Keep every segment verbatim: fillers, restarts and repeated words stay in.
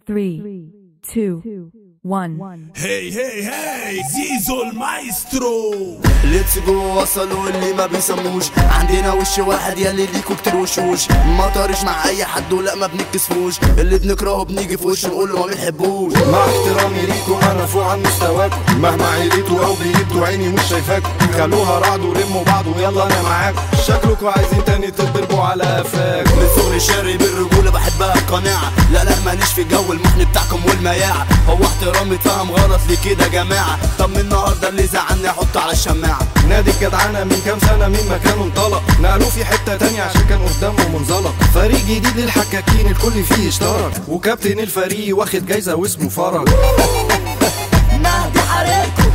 three, two, one. هي هي هي زيزو المايسترو. ليتس جو وصلوا اللي ما بيسموش، عندنا وش واحد يلي ليكوا كتير وشوش، ما طارش مع اي حد ولا ما بنكسفوش، اللي بنكرهه بنيجي في وشه نقول له ما بنحبوش. مع احترامي ليكوا انا فوق عن مستواكم، مهما عيليتوا او بيجيتوا عيني مش شايفاكم، خلوها رعد ولموا بعض ويلا انا معاكم، شكلكوا عايزين تاني تضربوا على قفاكم. من صغري شاري بالرجوله بحبها القناعه، لا لا مانيش في جو المحن بتاعكم والمياعه، هو احترامي اتفهم غلط ليه كده يا جماعه؟ طب من النهارده اللي زعلني احطه على الشماعه. نادي الجدعنه من كام سنه من مكانه انطلق، نقلوه في حته تانية عشان كان قدامه منزلق، فريق جديد للحكاكين الكل فيه اشترك، وكابتن الفريق واخد جايزه واسمه فرج. مهدي حريقكم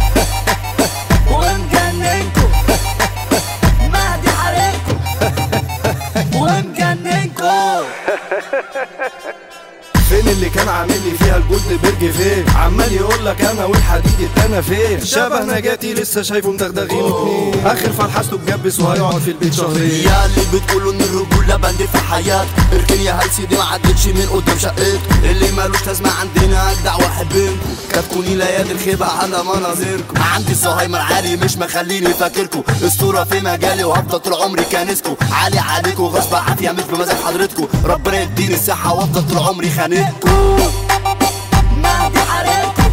ومجننكم، مهدي حريقكم ومجننكم. فين اللي كان عامل لي فيها الجولد بيرج؟ فين عمال يقول لك انا والحديد التانى فين؟ شبه نجاتي لسه شايفه مدغدغين اتنين، اخر فالحاسته اتجبس وهيقعد في البيت شهرين. يا اللي بتقولوا ان الرجوله بند في حياتك، اركن يا هلسي دي ما عدتش من قدام شقتك، اللي مالوش لازمه عندنا اجدع واحد بينكم، كتكوني ليالي الخيبه على مناظركم، عندي زهايمر عالي مش مخليني فاكركم، اسطوره في مجالي وهفضل طول عمري كنسكم، عالي عليكم غصب عافيه مش بمزاج حضرتكم، ربنا يديني الصحه وافضل طول عمري خانقكم. مهدي حريقكم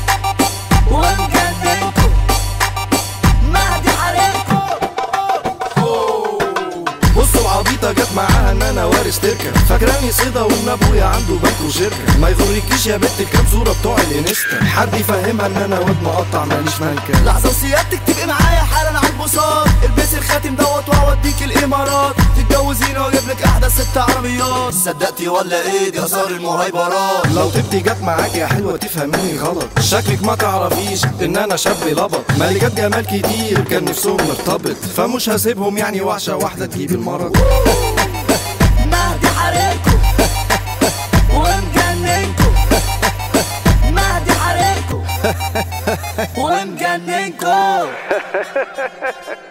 ومجننكم، مهدي حريقكم. بصوا العبيطه جت معاها ان انا وارث تركه، فاكراني صيدا وان ابويا عنده بنك وشركه، ما يغركيش يا بنت الكام صوره بتوع الانستا، حد يفهمها ان انا واد مقطع ماليش منكه. لحظه وسيادتك تبقي معايا حالا على البساط، البسي الخاتم دوت واوديك الامارات، تتجوزيني واجيب لك احدث ست عربيات، صدقتي ولا ايه دي اثار المهيبرات؟ لو تبتي جت معاك يا حلوه تفهميني غلط، شكلك ما تعرفيش ان انا شاب لبط، ملكات جمال كتير كان نفسهم مرتبط، فمش هسيبهم يعني وحشه واحده تجيب المرض. مهدي حريقكم ومجننكم، مهدي حريقكم ومجننكم.